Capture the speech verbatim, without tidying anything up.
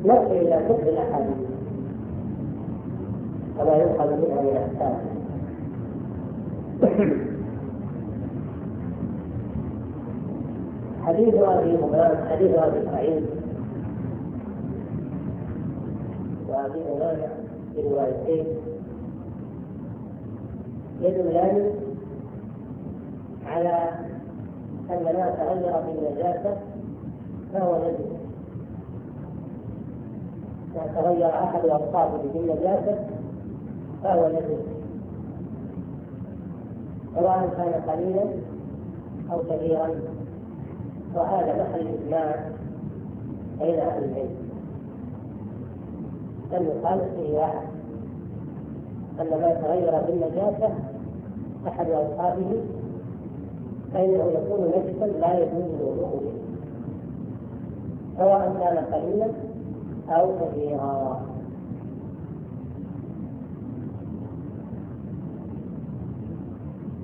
نرجع إلى فقه الأحاديث وما يؤخذ منها من أحكام. حديث أبي هريرة حديث أبي سعيد وأبي هريرة في روايتين يدلان على أن ما تغير بالنجاسة فهو نجس. ما تغير أحد أوصافه بالنجاسة فهو نجس، سواء كان قليلا أو كبيرا، وهذا محل إجماع بين أهل العلم. لم يخالف فيه أحد أن ما يتغير بالنجاسة أحد أوصافه فإنه يكون نجسا لا يجوز الوضوء به، سواء كان قليلا أو كبيرا.